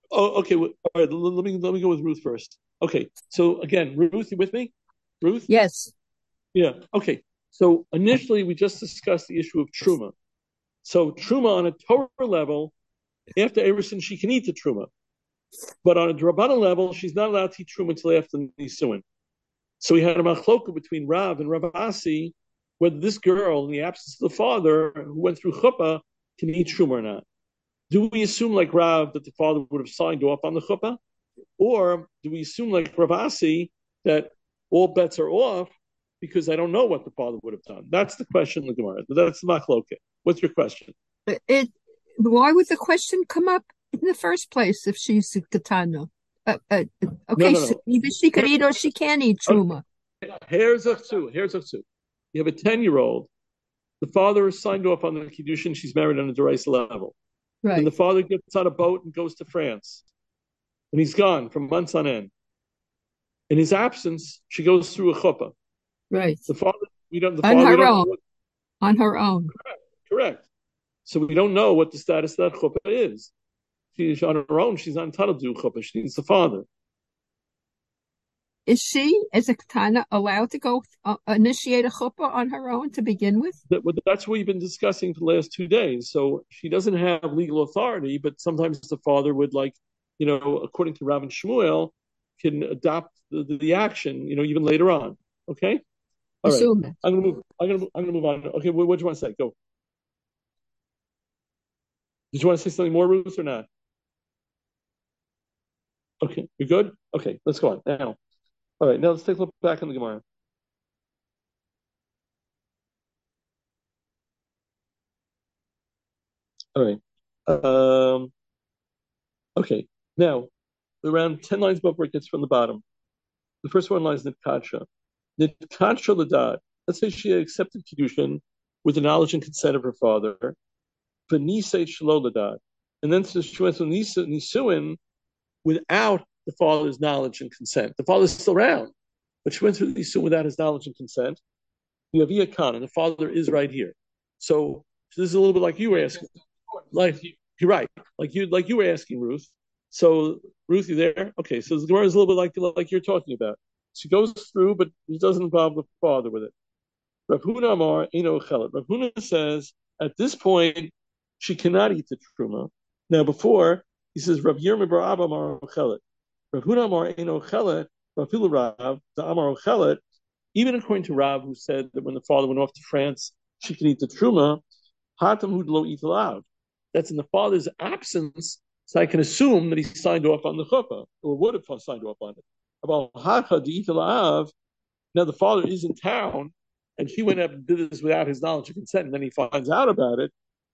Oh, okay. All right. Let me let me go with Ruth first. Okay. So again, Ruth, you with me? Ruth? Yes. Yeah. Okay. So initially, we just discussed the issue of truma. So truma on a Torah level, after Erusin, she can eat the truma, but on a Drabbana level, she's not allowed to eat truma until after Nisuin. So we had a machloka between Rav and Rav Asi whether this girl, in the absence of the father, who went through chuppah, can eat truma or not. Do we assume like Rav that the father would have signed off on the chuppah? Or do we assume like Rav Asi that all bets are off because I don't know what the father would have done? That's the question in the Gemara. That's the machloket. What's your question? It, why would the question come up in the first place if she's a katana? Uh, uh, okay, no, no, no. So either she could eat or she can't eat truma. Okay. Here's a two. Here's a two. You have a ten-year-old. The father is signed off on the kiddushin. She's married on a deraisa level. Right. And the father gets on a boat and goes to France. And he's gone for months on end. In his absence, she goes through a chuppah. Right. The father, we don't. The on father, her don't own. What, on her own. Correct. Correct. So we don't know what the status of that chuppah is. She's on her own. She's not entitled to do chuppah. She needs the father. Is she, as a katana, allowed to go uh, initiate a chuppah on her own to begin with? That, that's what we've been discussing for the last two days. So she doesn't have legal authority, but sometimes the father would, like, you know, according to Rav and Shmuel, can adopt the, the, the action, you know, even later on. Okay. All right. Assume that. I'm gonna move. I'm gonna. I'm gonna move on. Okay. What, what do you want to say? Go. Did you want to say something more, Ruth, or not? Okay. You're good. Okay. Let's go on now. All right. Now let's take a look back in the Gemara. All right. Um. Okay. Now, around ten lines above where it gets from the bottom. The first one lies Nitkacha. Nitkacha Ladad. Let's say she accepted Kiddushin with the knowledge and consent of her father. V'nisei Shelo Ladad. And then she went through Nisuin without the father's knowledge and consent. The father's still around, but she went through Nisuin without his knowledge and consent. You have Iakan, and the father is right here. So, so this is a little bit like you were asking. Like you're right. Like you like you were asking, Ruth. So Ruth, you there? Okay, so the Gemara is a little bit like like you're talking about. She goes through, but it doesn't involve the father with it. Rav Huna Amar Eino Chelet. Rav Huna says at this point she cannot eat the truma. Now before he says Rav Yirmiyah bar Abba Amar Chelet. Rav Huna Amar Eino Chelet. Rav Hilu Rav the Amar Chelet. Even according to Rav, who said that when the father went off to France, she could eat the truma. Hatam Hud Lo Eat Aloud. That's in the father's absence, so I can assume that he signed off on the chuppah, or would have signed off on it. About Hacha De'ital. Now the father is in town, and she went up and did this without his knowledge and consent, and then he finds out about it.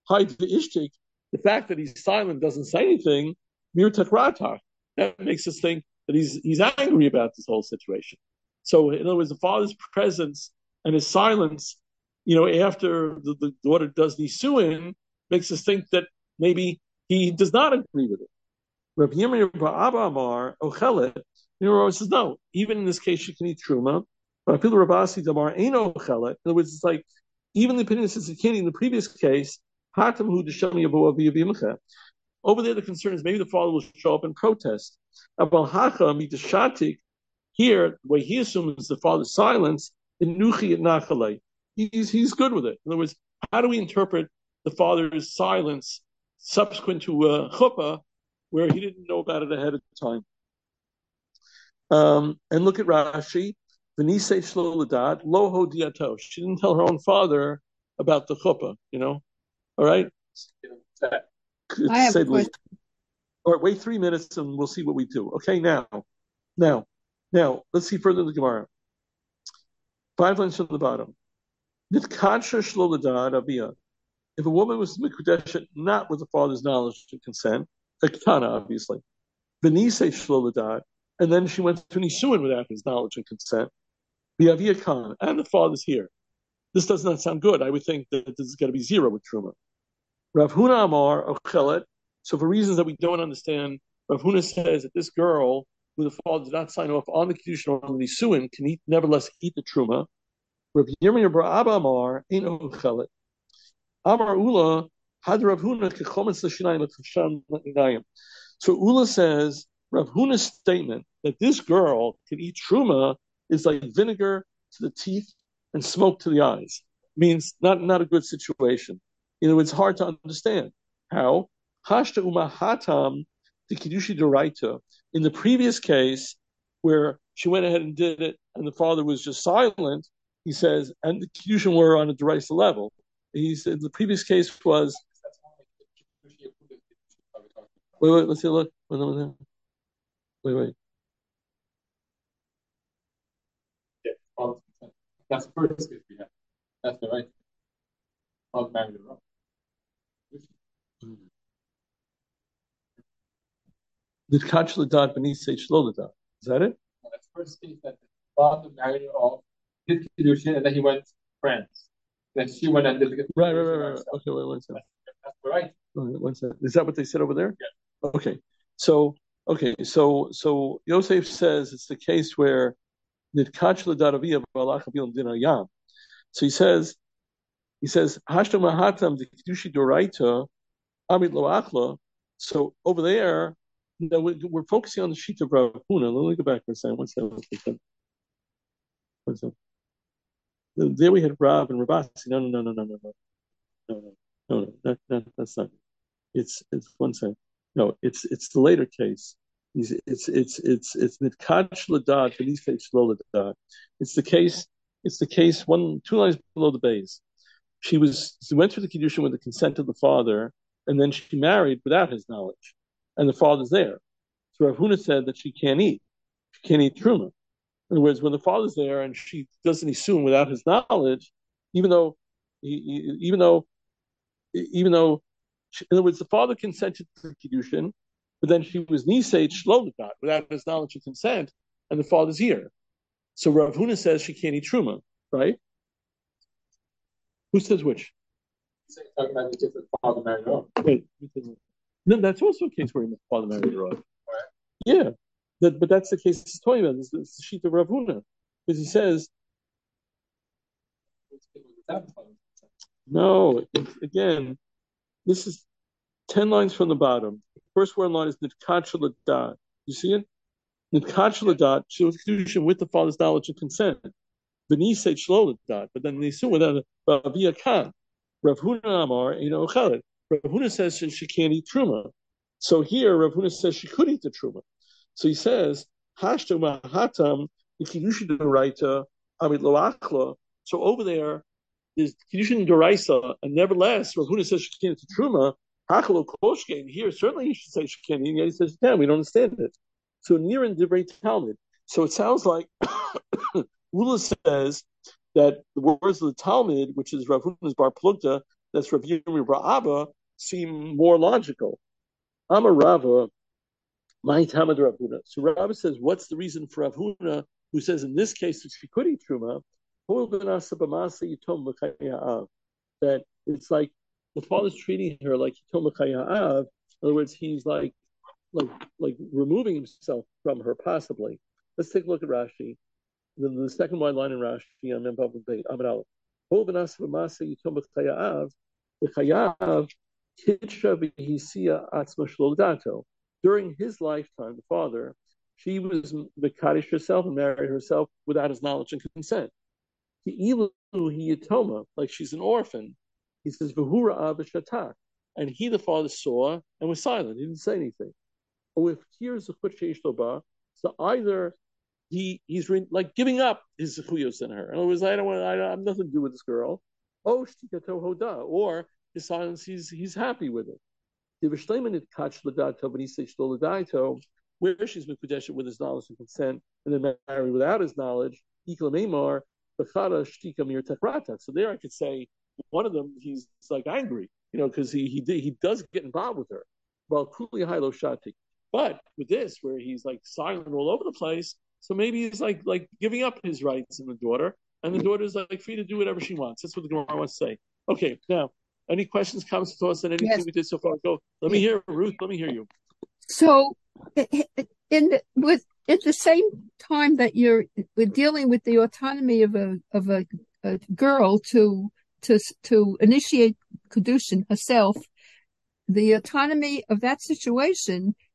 The fact that he's silent, doesn't say anything, Mir Takratach. That makes us think that he's he's angry about this whole situation. So, in other words, the father's presence and his silence, you know, after the, the daughter does Nisuin, makes us think that maybe he does not agree with it. Rav Yirmiyah bar Abba Amar Ochelet, you know, says no. Even in this case, she can eat truma. But Rav Asi Damar ain't Ochelet. In other words, it's like even the opinion says it can't eat in the previous case. Hatam Hu D'Shem Yavo Aviyavimcha. Over there, the concern is maybe the father will show up and protest. Abal Hacha Mitashatik. Here, the way he assumes the father's silence, in Nuchi at Nachalei. He's he's good with it. In other words, how do we interpret the father's silence subsequent to uh, chuppah, where he didn't know about it ahead of time? Um, and look at Rashi. V'nisei shlo l'dad lo hodiato. She didn't tell her own father about the chuppah. You know, all right. I have a question. All right, wait three minutes and we'll see what we do. Okay, now, now, now, let's see further in the Gemara. Five lines from the bottom. Nitkacha shlo l'dad aviyah. If a woman was mikudeshet not with the father's knowledge and consent, a katana, obviously, v'nisei shlo l'dad, and then she went to Nisuin without his knowledge and consent, v'aviyah kan, and the father's here. This does not sound good. I would think that this is going to be zero with truma. Rav Huna Amar Ochelet. So for reasons that we don't understand, Rav Huna says that this girl, who the father did not sign off on the kiddushin or on the Nisuin, can eat, nevertheless eat the truma. Rav Yirmiyah bar Abba Amar ain't Ochelet. Amar Ula had Rav Huna kechometz l'shinayim l'chasham l'nayim. So Ula says Rav Huna's statement that this girl can eat truma is like vinegar to the teeth and smoke to the eyes. Means not, not a good situation. You know, it's hard to understand. How? Hashta uma hatam the kiddushi doraita. In the previous case, where she went ahead and did it, and the father was just silent, he says, and the kiddushin were on a doraita level. He said the previous case was. Wait, wait, let's see, look. Wait, wait. wait. Yeah, that's the first case we have. That's the right. All married or wrong. Did Kach Ladat beneath say Shlo Ladat? Is that it? No, that's the first case that the father married her off, did Kiddushin, and then he went to France. Then she went and did the Right, right, right, right. Okay, wait one second. That's right. One second. Is that what they said over there? Yeah. Okay. So, okay, so so Yosef says it's the case where Did Kach Ladat Aviyah Balach Abil Din Ayam. So he says, he says, Hashtam Mahatam the Kiddushi Doraita Amit Lo Achla. So over there, you know, we're, we're focusing on the sheet of Rav Huna. Let me go back for a second. One second. One second. One second. There we had Rav and Rabasi. No, no, no, no, no, no, no, no, no, no, no. That, that, that's not. It's it's one second. No, it's it's the later case. It's it's it's it's it's Mitkach Ladat and Isay Shlo Ladat. It's the case. It's the case. One two lines below the base. She was she went through the kiddushin with the consent of the father, and then she married without his knowledge, and the father's there. So Rav Huna said that she can't eat. She can't eat truma. In other words, when the father's there and she doesn't assume without his knowledge, even though, even though, even though, she, in other words, the father consented to the kiddushin, but then she was nisei shlo ladat without his knowledge and consent, and the father's here. So Rav Huna says she can't eat truma, right? Who says which? Talking about the different father married her off. Wait, no, that's also a case where the father married her off. Yeah. That, but that's the case he's talking about. It's, it's the sheet of Rav Huna. Because he says, no, it, again, this is ten lines from the bottom. First word line is Nitkach Ladat. You see it? Nitkach Ladat, she was Kedushin with the father's knowledge and consent. V'nisei Shlo Ladat, but then they assume without a via Khan. Rav Huna Amar, you know, Chalid. Rav Huna says she, she can't eat Truma. So here, Rav Huna says she could eat the Truma. So he says, Hashtam Mahatam, the Kiddushin Doraita, Amid Lo Achla. So over there is Kiddushin Doraisa, and nevertheless, Rav Huna says she can't eat the Truma. Hachalo Koshkein, here certainly he should say she can't eat, and yet he says she can. We don't understand it. So near in Divrei Talmud. So it sounds like Ula says that the words of the Talmud, which is Rav Huna's Bar Plugta, that's Rav Yirmi Bar Abba, seem more logical. Amar Rava, my Talmud Rav Huna. So Rava says, what's the reason for Rav Huna, who says in this case that she could eat Truma, that it's like the father's treating her like Yitom L'Chayav. In other words, he's like, like, like removing himself from her, possibly. Let's take a look at Rashi. The, the second wide line in Rashi on Mem Vav Beit Amud Aleph. Ho b'nasa b'masa Yitom L'Chayav, L'Chayav Kitsha v'Hisia Atzma Shlo Dato. During his lifetime, the father, she was Mekadosh herself and married herself without his knowledge and consent. He Yitoma, like she's an orphan. He says, V'hura Abishatak. And he, the father, saw and was silent. He didn't say anything. Or if tears of Chut so either he he's re, like giving up his zechuyos in her. In other words, I don't want, I, I have nothing to do with this girl. Oh, Shtikato Hoda. Or his silence, he's he's happy with it. Where she's mekudeshet with his knowledge and consent, and then married without his knowledge, so there I could say one of them he's like angry, you know, because he he did, he does get involved with her. Well, but with this where he's like silent all over the place, so maybe he's like like giving up his rights in the daughter, and the daughter's like free to do whatever she wants. That's what the Gemara wants to say. Okay, now. Any questions, comments, thoughts on anything yes. we did so far? Go. Let me hear Ruth. Let me hear you. So, in the, with at the same time that you're we're dealing with the autonomy of a of a, a girl to to to initiate kedushin herself, the autonomy of that situation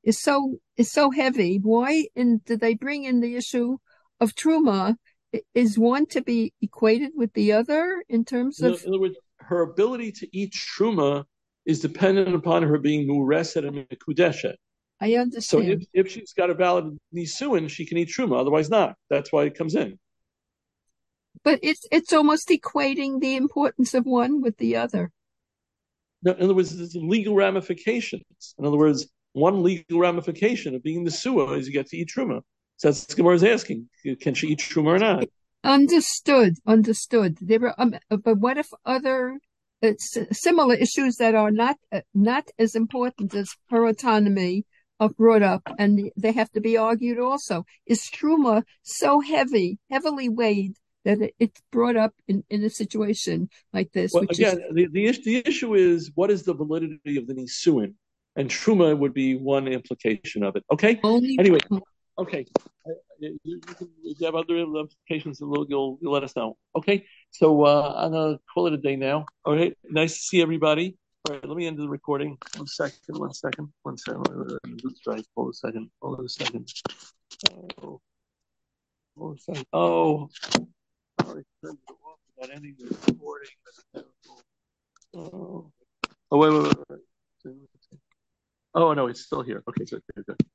is so is so heavy. Why in, did they bring in the issue of truma? Is one to be equated with the other in terms In, of? in other words, her ability to eat truma is dependent upon her being mureset and mekudeshet. I So understand. if, if she's got a valid nisuin, she can eat truma. Otherwise, not. That's why it comes in. But it's it's almost equating the importance of one with the other. No, in other words, there's legal ramifications. In other words, one legal ramification of being the suah is you get to eat truma. So that's what Gemara is asking: can she eat truma or not? Understood, understood. There were, um, but what if other uh, s- similar issues that are not uh, not as important as her autonomy are brought up, and they have to be argued also? Is truma so heavy, heavily weighed, that it, it's brought up in, in a situation like this, Well, which is again, the, the, issue, the issue is what is the validity of the nisuin? And truma would be one implication of it. Okay? only? Anyway, okay. Uh, You, you can, if you have other implications, you'll, you'll, you'll let us know. Okay? So uh, I'm going to call it a day now. All right? Nice to see everybody. All right, let me end the recording. One second, one second, one second. Let's try. Hold a second. Hold on a second. Oh, hold a second. Oh, sorry. Turned it off without ending the recording. That's terrible. Oh, oh wait, wait, wait, wait. Oh, no, it's still here. Okay, good, good, good.